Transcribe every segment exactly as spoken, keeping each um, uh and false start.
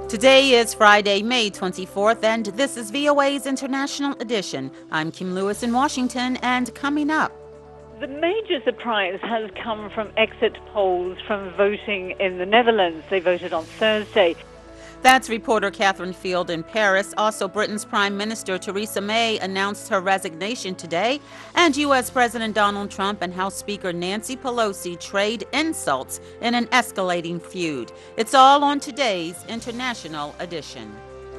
Today is Friday, May twenty-fourth, and this is V O A's International Edition. I'm Kim Lewis in Washington, and coming up. The major surprise has come from exit polls from voting in the Netherlands. They voted on Thursday. That's reporter Catherine Field in Paris. Also, Britain's Prime Minister Theresa May announced her resignation today, and U S President Donald Trump and House Speaker Nancy Pelosi trade insults in an escalating feud. It's all on today's International Edition.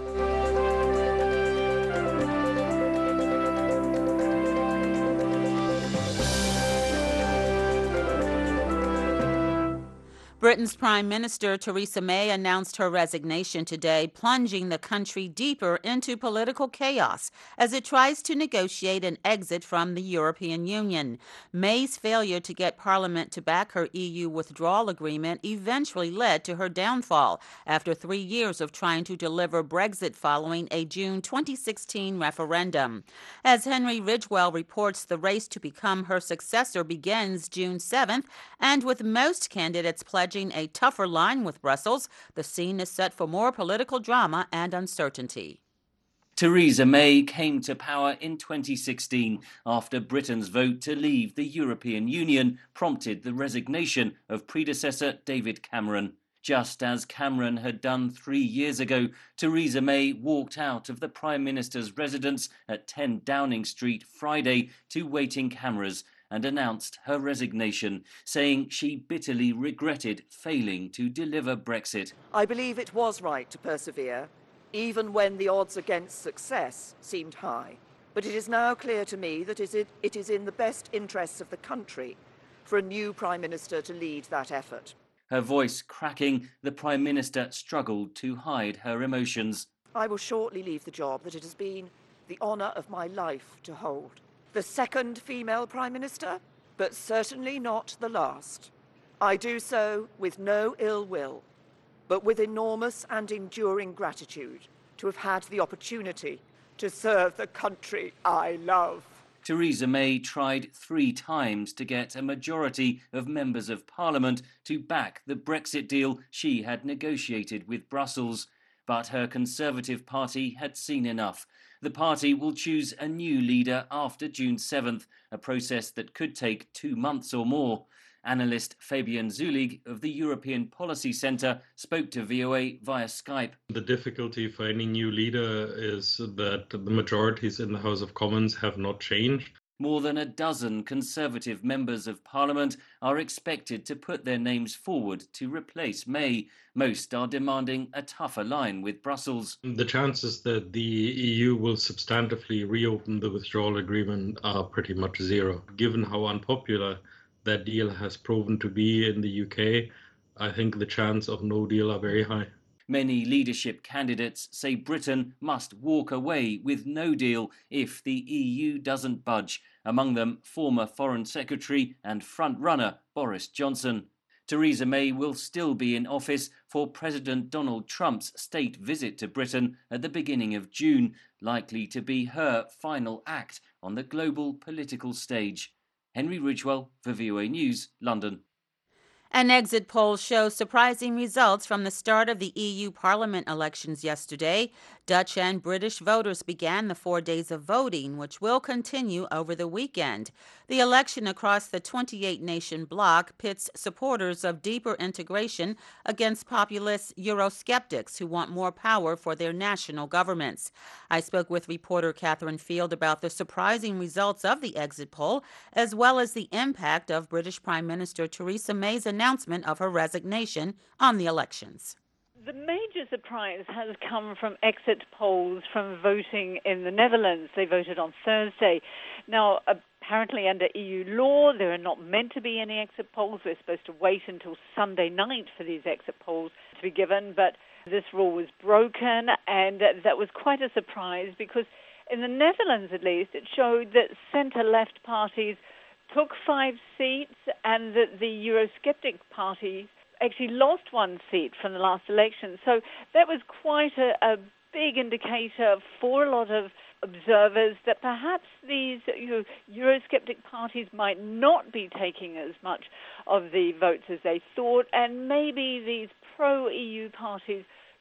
Britain's Prime Minister Theresa May announced her resignation today, plunging the country deeper into political chaos as it tries to negotiate an exit from the European Union. May's failure to get Parliament to back her E U withdrawal agreement eventually led to her downfall after three years of trying to deliver Brexit following a June twenty sixteen referendum. As Henry Ridgwell reports, the race to become her successor begins June seventh, and with most candidates pledging a tougher line with Brussels, the scene is set for more political drama and uncertainty. Theresa May came to power in twenty sixteen after Britain's vote to leave the European Union prompted the resignation of predecessor David Cameron. Just as Cameron had done three years ago, Theresa May walked out of the Prime Minister's residence at ten Downing Street Friday to waiting cameras and announced her resignation, saying she bitterly regretted failing to deliver Brexit. I believe it was right to persevere, even when the odds against success seemed high. But it is now clear to me that it is in the best interests of the country for a new Prime Minister to lead that effort. Her voice cracking, the Prime Minister struggled to hide her emotions. I will shortly leave the job that it has been the honour of my life to hold. The second female Prime Minister, but certainly not the last. I do so with no ill will, but with enormous and enduring gratitude to have had the opportunity to serve the country I love. Theresa May tried three times to get a majority of members of Parliament to back the Brexit deal she had negotiated with Brussels. But her Conservative Party had seen enough. The party will choose a new leader after June seventh, a process that could take two months or more. Analyst Fabian Zulig of the European Policy Centre spoke to V O A via Skype. The difficulty for any new leader is that the majorities in the House of Commons have not changed. More than a dozen Conservative members of Parliament are expected to put their names forward to replace May. Most are demanding a tougher line with Brussels. The chances that the E U will substantively reopen the withdrawal agreement are pretty much zero. Given how unpopular that deal has proven to be in the U K, I think the chance of no deal are very high. Many leadership candidates say Britain must walk away with no deal if the E U doesn't budge. Among them, former Foreign Secretary and front-runner Boris Johnson. Theresa May will still be in office for President Donald Trump's state visit to Britain at the beginning of June, likely to be her final act on the global political stage. Henry Ridgwell for V O A News, London. An exit poll shows surprising results from the start of the E U Parliament elections yesterday. Dutch and British voters began the four days of voting, which will continue over the weekend. The election across the twenty-eight nation bloc pits supporters of deeper integration against populist Eurosceptics who want more power for their national governments. I spoke with reporter Catherine Field about the surprising results of the exit poll, as well as the impact of British Prime Minister Theresa May's announcement of her resignation on the elections. The major surprise has come from exit polls from voting in the Netherlands. They voted on Thursday. Now, apparently under E U law, there are not meant to be any exit polls. We're supposed to wait until Sunday night for these exit polls to be given, but this rule was broken, and that was quite a surprise because in the Netherlands, at least, it showed that centre-left parties took five seats and that the Eurosceptic party actually lost one seat from the last election. So that was quite a, a big indicator for a lot of observers that perhaps these you know, Eurosceptic parties might not be taking as much of the votes as they thought, and maybe these pro-E U parties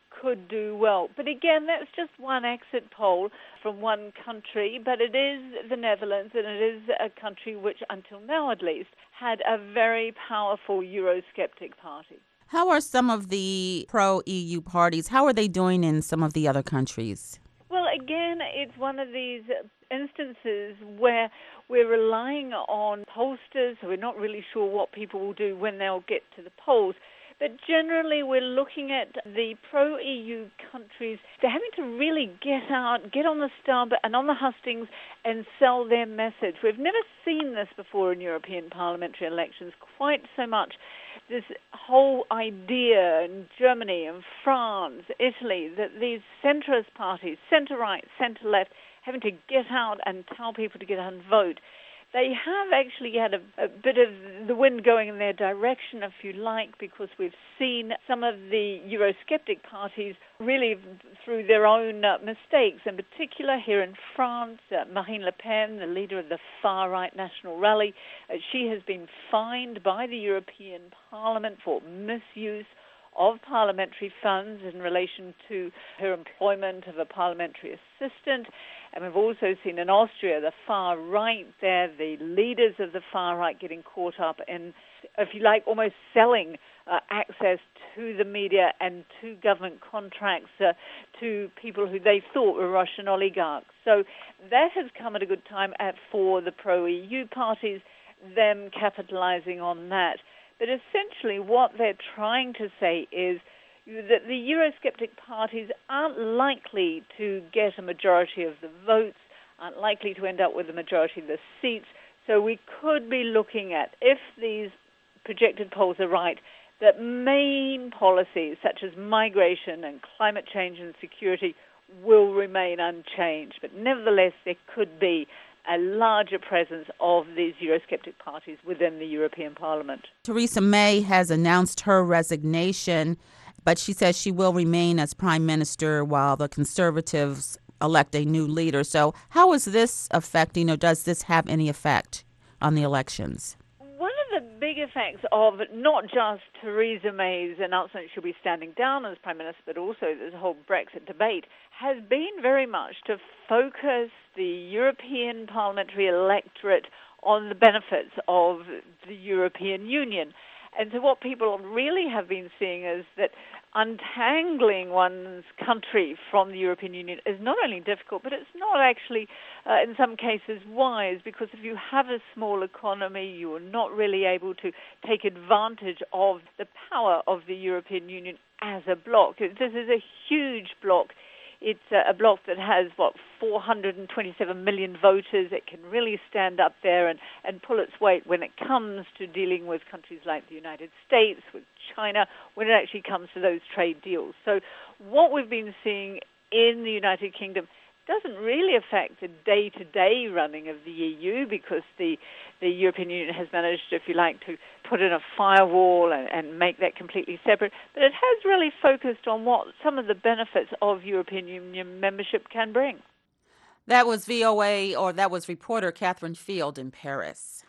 could do well. But again, that's just one exit poll from one country, but it is the Netherlands, and it is a country which, until now at least, had a very powerful Eurosceptic party. How are some of the pro-E U parties, how are they doing in some of the other countries? Well, again, it's one of these instances where we're relying on pollsters, so we're not really sure what people will do when they'll get to the polls. But generally, we're looking at the pro-E U countries. They're having to really get out, get on the stump and on the hustings and sell their message. We've never seen this before in European parliamentary elections quite so much. This whole idea in Germany and France, Italy, that these centrist parties, centre-right, centre-left, having to get out and tell people to get out and vote. They have actually had a, a bit of the wind going in their direction, if you like, because we've seen some of the Eurosceptic parties really through their own uh, mistakes. In particular, here in France, uh, Marine Le Pen, the leader of the far-right National Rally, uh, she has been fined by the European Parliament for misuse of parliamentary funds in relation to her employment of a parliamentary assistant. And we've also seen in Austria, the far right there, the leaders of the far right getting caught up in, if you like, almost selling uh, access to the media and to government contracts uh, to people who they thought were Russian oligarchs. So that has come at a good time at, for the pro-E U parties, them capitalizing on that. But essentially what they're trying to say is that the Eurosceptic parties aren't likely to get a majority of the votes, aren't likely to end up with a majority of the seats. So we could be looking at, if these projected polls are right, that main policies such as migration and climate change and security will remain unchanged. But nevertheless, there could be a larger presence of these Eurosceptic parties within the European Parliament. Theresa May has announced her resignation, but she says she will remain as Prime Minister while the Conservatives elect a new leader. So how is this affecting, or does this have any effect on the elections? One of the big effects of not just Theresa May's announcement she'll be standing down as Prime Minister, but also this whole Brexit debate, has been very much to focus the European parliamentary electorate on the benefits of the European Union. And so what people really have been seeing is that untangling one's country from the European Union is not only difficult, but it's not actually, uh, in some cases, wise, because if you have a small economy, you are not really able to take advantage of the power of the European Union as a bloc. This is a huge bloc. It's a bloc that has, what, four hundred twenty-seven million voters. It can really stand up there and, and pull its weight when it comes to dealing with countries like the United States, with China, when it actually comes to those trade deals. So what we've been seeing in the United Kingdom doesn't really affect the day-to-day running of the E U, because the, the European Union has managed, if you like, to put in a firewall and, and make that completely separate. But it has really focused on what some of the benefits of European Union membership can bring. That was V O A, or that was reporter Catherine Field in Paris.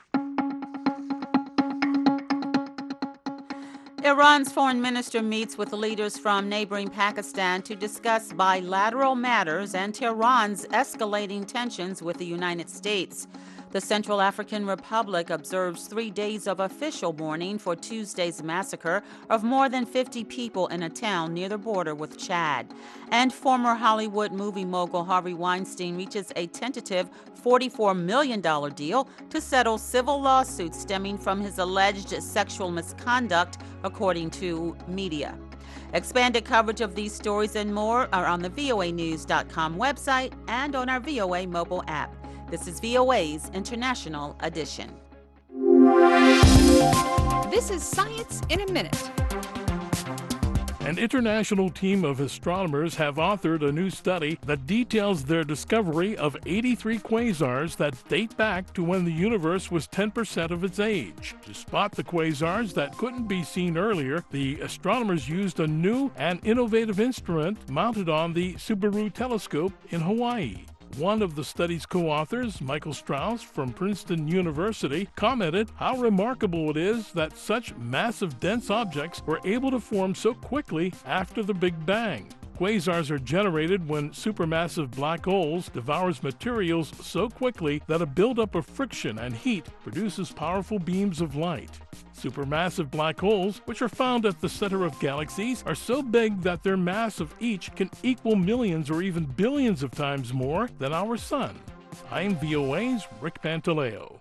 Iran's foreign minister meets with leaders from neighboring Pakistan to discuss bilateral matters and Tehran's escalating tensions with the United States. The Central African Republic observes three days of official mourning for Tuesday's massacre of more than fifty people in a town near the border with Chad. And former Hollywood movie mogul Harvey Weinstein reaches a tentative forty-four million dollars deal to settle civil lawsuits stemming from his alleged sexual misconduct, according to media. Expanded coverage of these stories and more are on the V O A news dot com website and on our V O A mobile app. This is V O A's International Edition. This is Science in a Minute. An international team of astronomers have authored a new study that details their discovery of eighty-three quasars that date back to when the universe was ten percent of its age. To spot the quasars that couldn't be seen earlier, the astronomers used a new and innovative instrument mounted on the Subaru telescope in Hawaii. One of the study's co-authors, Michael Strauss from Princeton University, commented how remarkable it is that such massive dense objects were able to form so quickly after the Big Bang. Quasars are generated when supermassive black holes devours materials so quickly that a buildup of friction and heat produces powerful beams of light. Supermassive black holes, which are found at the center of galaxies, are so big that their mass of each can equal millions or even billions of times more than our Sun. I'm V O A's Rick Pantaleo.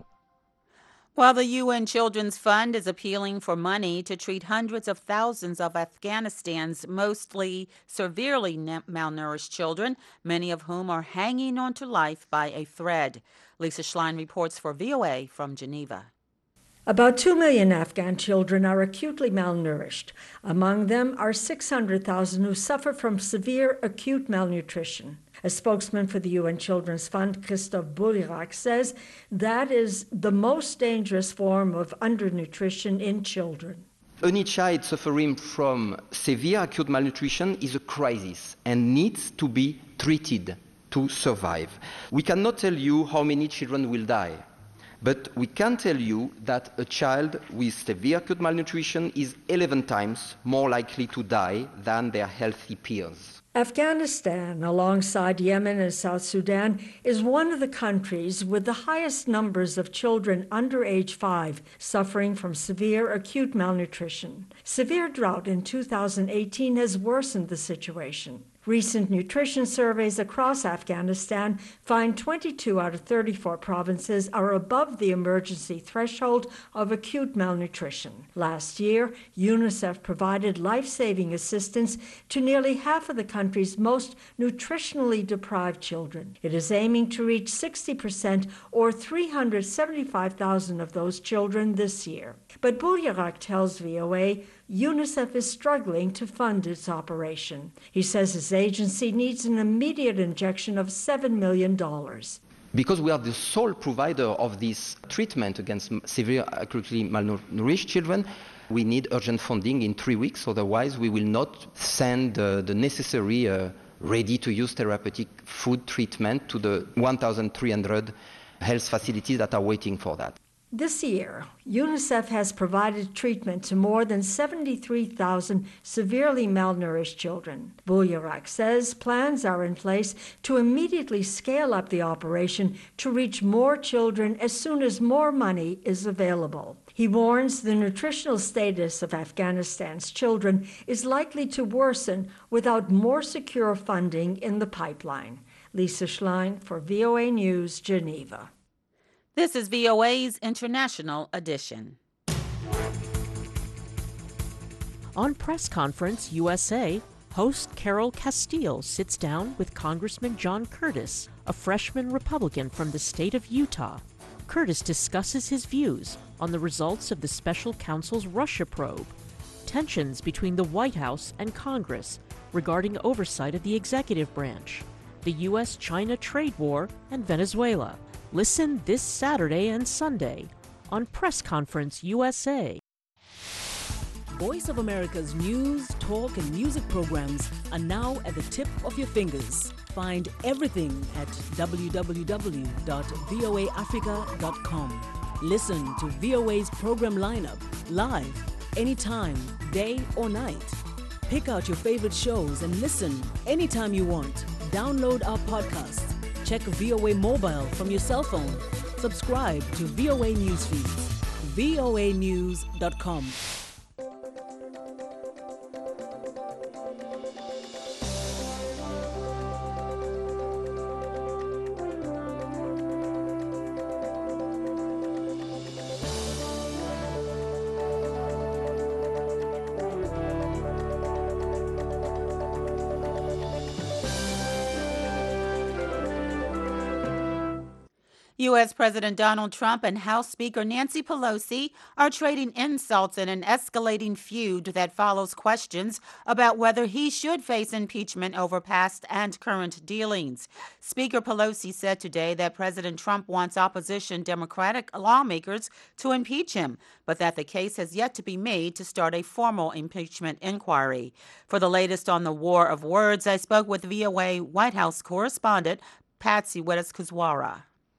While the U N Children's Fund is appealing for money to treat hundreds of thousands of Afghanistan's mostly severely malnourished children, many of whom are hanging on to life by a thread. Lisa Schlein reports for V O A from Geneva. About two million Afghan children are acutely malnourished. Among them are six hundred thousand who suffer from severe acute malnutrition. A spokesman for the U N Children's Fund, Christophe Boulierac, says that is the most dangerous form of undernutrition in children. Any child suffering from severe acute malnutrition is a crisis and needs to be treated to survive. We cannot tell you how many children will die, but we can tell you that a child with severe acute malnutrition is eleven times more likely to die than their healthy peers. Afghanistan, alongside Yemen and South Sudan, is one of the countries with the highest numbers of children under age five suffering from severe acute malnutrition. Severe drought in two thousand eighteen has worsened the situation. Recent nutrition surveys across Afghanistan find twenty-two out of thirty-four provinces are above the emergency threshold of acute malnutrition. Last year, UNICEF provided life-saving assistance to nearly half of the country's most nutritionally deprived children. It is aiming to reach sixty percent or three hundred seventy-five thousand of those children this year. But Boulierac tells V O A UNICEF is struggling to fund its operation. He says his agency needs an immediate injection of seven million dollars. Because we are the sole provider of this treatment against severe acutely malnourished children, we need urgent funding in three weeks. Otherwise, we will not send uh, the necessary uh, ready-to-use therapeutic food treatment to the one thousand three hundred health facilities that are waiting for that. This year, UNICEF has provided treatment to more than seventy-three thousand severely malnourished children. Boulierac says plans are in place to immediately scale up the operation to reach more children as soon as more money is available. He warns the nutritional status of Afghanistan's children is likely to worsen without more secure funding in the pipeline. Lisa Schlein for V O A News, Geneva. This is V O A's International Edition. On Press Conference U S A, host Carol Castile sits down with Congressman John Curtis, a freshman Republican from the state of Utah. Curtis discusses his views on the results of the special counsel's Russia probe, tensions between the White House and Congress regarding oversight of the executive branch, the U S China trade war, and Venezuela. Listen this Saturday and Sunday on Press Conference U S A. Voice of America's news, talk, and music programs are now at the tip of your fingers. Find everything at w w w dot v o a africa dot com. Listen to V O A's program lineup live, anytime, day or night. Pick out your favorite shows and listen anytime you want. Download our podcasts. Check V O A Mobile from your cell phone. Subscribe to V O A Newsfeed. v o a news dot com. U S. President Donald Trump and House Speaker Nancy Pelosi are trading insults in an escalating feud that follows questions about whether he should face impeachment over past and current dealings. Speaker Pelosi said today that President Trump wants opposition Democratic lawmakers to impeach him, but that the case has yet to be made to start a formal impeachment inquiry. For the latest on the war of words, I spoke with V O A White House correspondent Patsy Widakuswara.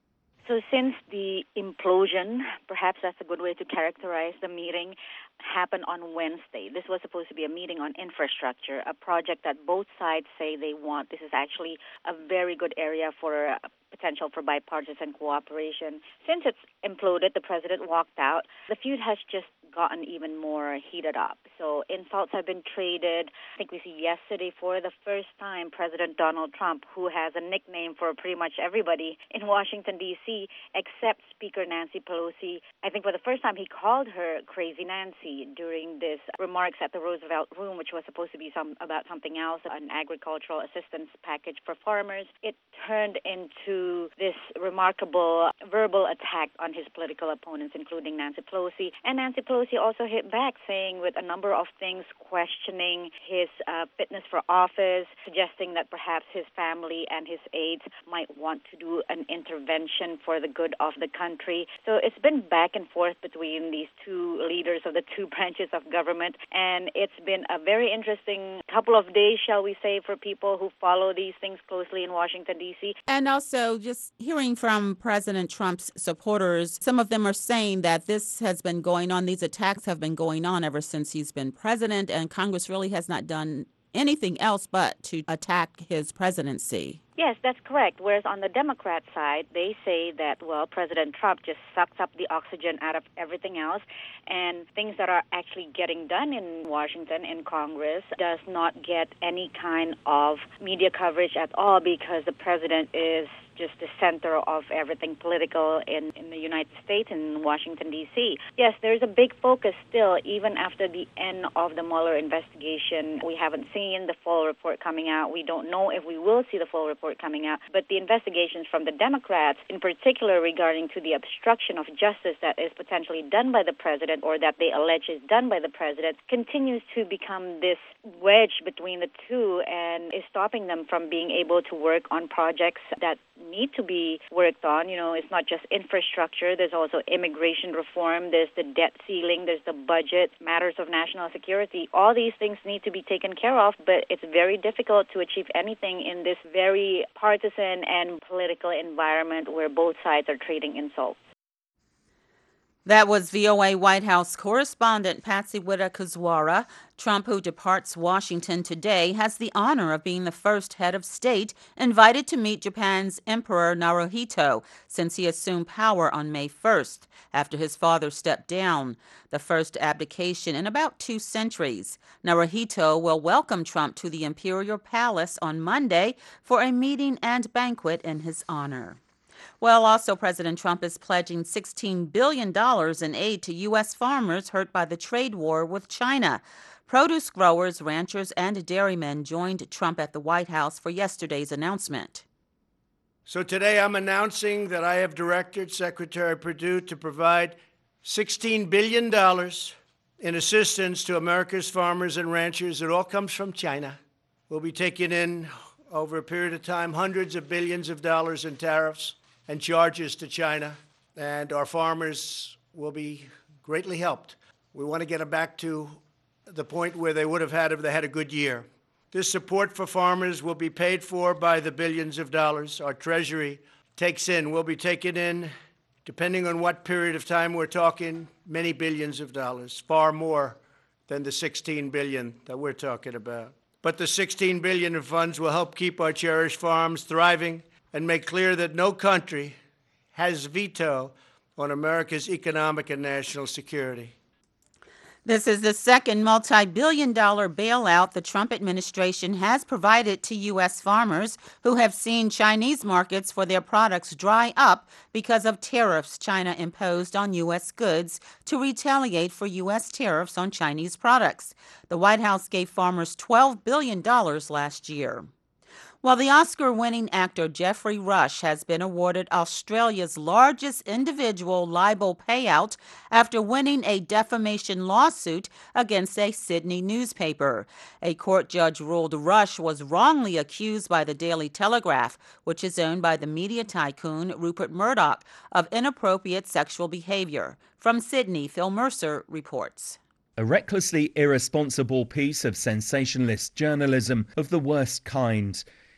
So since the implosion, perhaps that's a good way to characterize the meeting, happened on Wednesday. This was supposed to be a meeting on infrastructure, a project that both sides say they want. This is actually a very good area for uh, potential for bipartisan cooperation. Since it's imploded, the president walked out. The feud has just gotten even more heated up. So insults have been traded. I think we see yesterday for the first time President Donald Trump, who has a nickname for pretty much everybody in Washington, D C, except Speaker Nancy Pelosi. I think for the first time he called her Crazy Nancy during this remarks at the Roosevelt Room, which was supposed to be some about something else, an agricultural assistance package for farmers. It turned into this remarkable verbal attack on his political opponents, including Nancy Pelosi. And Nancy Pelosi also hit back, saying with a number of things, questioning his uh, fitness for office, suggesting that perhaps his family and his aides might want to do an intervention for the good of the country. So it's been back and forth between these two leaders of the two branches of government, and it's been a very interesting couple of days, shall we say, for people who follow these things closely in Washington, D C. And also, just hearing from President Trump's supporters, some of them are saying that this has been going on, these attacks have been going on ever since he's been president, and Congress really has not done anything else but to attack his presidency. Yes, that's correct. Whereas on the Democrat side, they say that, well, President Trump just sucks up the oxygen out of everything else, and things that are actually getting done in Washington, in Congress, does not get any kind of media coverage at all because the president is just the center of everything political in, in the United States, in Washington, D C. Yes, there's a big focus still, even after the end of the Mueller investigation. We haven't seen the full report coming out. We don't know if we will see the full report coming out. But the investigations from the Democrats, in particular regarding to the obstruction of justice that is potentially done by the president or that they allege is done by the president, continues to become this wedge between the two and is stopping them from being able to work on projects that need to be worked on. You know, it's not just infrastructure. There's also immigration reform. There's the debt ceiling. There's the budget, matters of national security. All these things need to be taken care of, but it's very difficult to achieve anything in this very partisan and political environment where both sides are trading insults. That was V O A White House correspondent Patsy Widakuswara. Trump, who departs Washington today, has the honor of being the first head of state invited to meet Japan's Emperor Naruhito since he assumed power on May first, after his father stepped down, the first abdication in about two centuries. Naruhito will welcome Trump to the Imperial Palace on Monday for a meeting and banquet in his honor. Well, also, President Trump is pledging sixteen billion dollars in aid to U S farmers hurt by the trade war with China. Produce growers, ranchers, and dairymen joined Trump at the White House for yesterday's announcement. So today I'm announcing that I have directed Secretary Perdue to provide sixteen billion dollars in assistance to America's farmers and ranchers. It all comes from China. We'll be taking in, over a period of time, hundreds of billions of dollars in tariffs and charges to China, and our farmers will be greatly helped. We want to get them back to the point where they would have had if they had a good year. This support for farmers will be paid for by the billions of dollars our Treasury takes in. We'll be taking in, depending on what period of time we're talking, many billions of dollars, far more than the sixteen billion dollars that we're talking about. But the sixteen billion dollars in funds will help keep our cherished farms thriving and make clear that no country has veto on America's economic and national security. This is the second multi-billion dollar bailout the Trump administration has provided to U S farmers who have seen Chinese markets for their products dry up because of tariffs China imposed on U S goods to retaliate for U S tariffs on Chinese products. The White House gave farmers twelve billion dollars last year. While the Oscar-winning actor Geoffrey Rush has been awarded Australia's largest individual libel payout after winning a defamation lawsuit against a Sydney newspaper. A court judge ruled Rush was wrongly accused by the Daily Telegraph, which is owned by the media tycoon Rupert Murdoch, of inappropriate sexual behavior. From Sydney, Phil Mercer reports. A recklessly irresponsible piece of sensationalist journalism of the worst kind.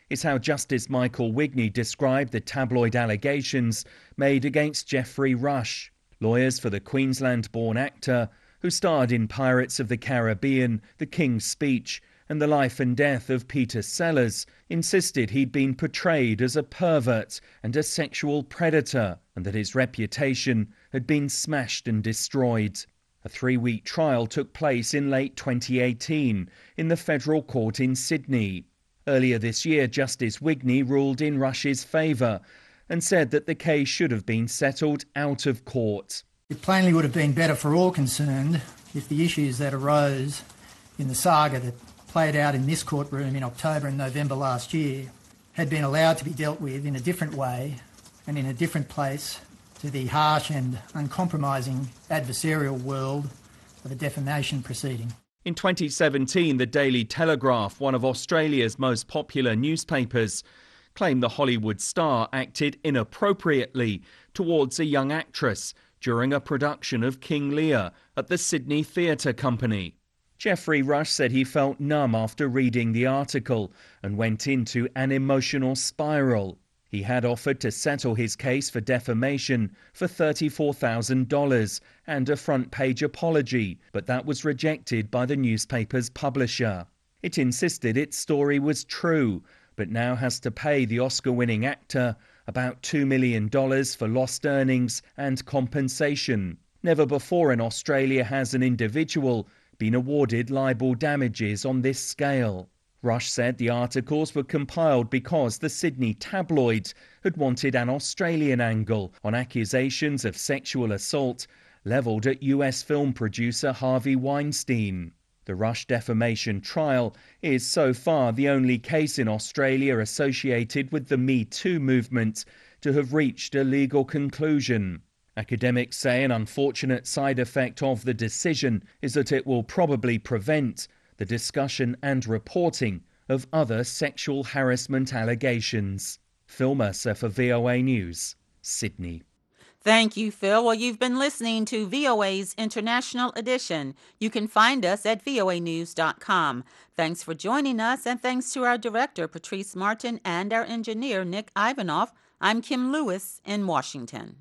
is how Justice Michael Wigney described the tabloid allegations made against Geoffrey Rush. Lawyers for the Queensland-born actor, who starred in Pirates of the Caribbean, The King's Speech, and The Life and Death of Peter Sellers, insisted he'd been portrayed as a pervert and a sexual predator, and that his reputation had been smashed and destroyed. A three-week trial took place in late twenty eighteen in the federal court in Sydney. Earlier this year, Justice Wigney ruled in Rush's favour and said that the case should have been settled out of court. It plainly would have been better for all concerned if the issues that arose in the saga that played out in this courtroom in October and November last year had been allowed to be dealt with in a different way and in a different place to the harsh and uncompromising adversarial world of a defamation proceeding. In twenty seventeen, the Daily Telegraph, one of Australia's most popular newspapers, claimed the Hollywood star acted inappropriately towards a young actress during a production of King Lear at the Sydney Theatre Company. Geoffrey Rush said he felt numb after reading the article and went into an emotional spiral. He had offered to settle his case for defamation for thirty-four thousand dollars and a front-page apology, but that was rejected by the newspaper's publisher. It insisted its story was true, but now has to pay the Oscar-winning actor about two million dollars for lost earnings and compensation. Never before in Australia has an individual been awarded libel damages on this scale. Rush said the articles were compiled because the Sydney tabloid had wanted an Australian angle on accusations of sexual assault levelled at U S film producer Harvey Weinstein. The Rush defamation trial is so far the only case in Australia associated with the Me Too movement to have reached a legal conclusion. Academics say an unfortunate side effect of the decision is that it will probably prevent the discussion and reporting of other sexual harassment allegations. Phil Mercer for V O A News, Sydney. Thank you, Phil. Well, you've been listening to V O A's International Edition. You can find us at V O A news dot com. Thanks for joining us, and thanks to our director, Patrice Martin, and our engineer, Nick Ivanoff. I'm Kim Lewis in Washington.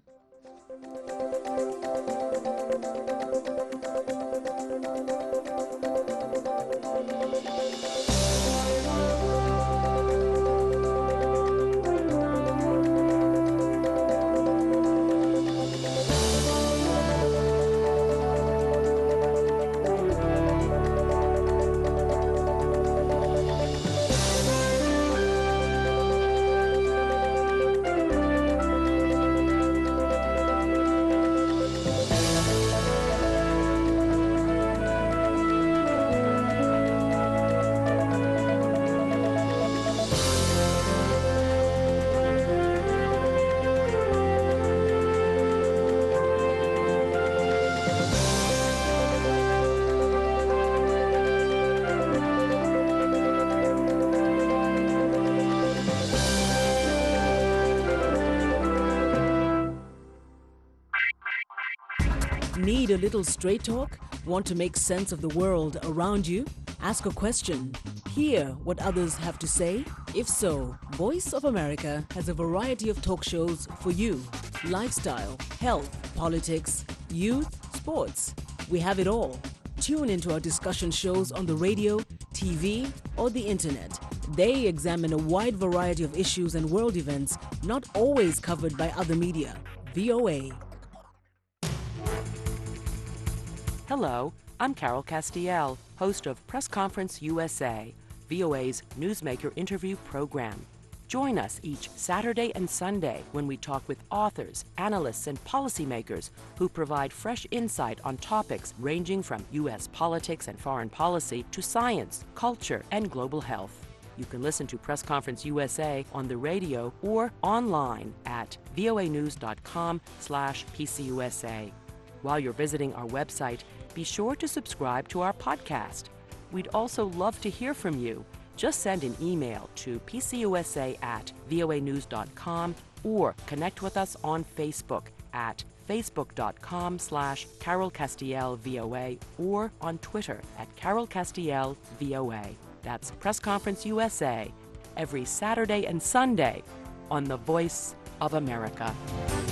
Need a little straight talk? Want to make sense of the world around you? Ask a question. Hear what others have to say? If so, Voice of America has a variety of talk shows for you. Lifestyle, health, politics, youth, sports. We have it all. Tune into our discussion shows on the radio, T V, or the internet. They examine a wide variety of issues and world events not always covered by other media. V O A. Hello, I'm Carol Castiel, host of Press Conference U S A, V O A's newsmaker interview program. Join us each Saturday and Sunday when we talk with authors, analysts, and policymakers who provide fresh insight on topics ranging from U S politics and foreign policy to science, culture, and global health. You can listen to Press Conference U S A on the radio or online at voa news dot com slash P C U S A. While you're visiting our website, be sure to subscribe to our podcast. We'd also love to hear from you. Just send an email to p c u s a at voa news dot com or connect with us on Facebook at facebook dot com slash Carol Castiel V O A or on Twitter at Carol Castiel V O A. That's Press Conference U S A, every Saturday and Sunday on The Voice of America.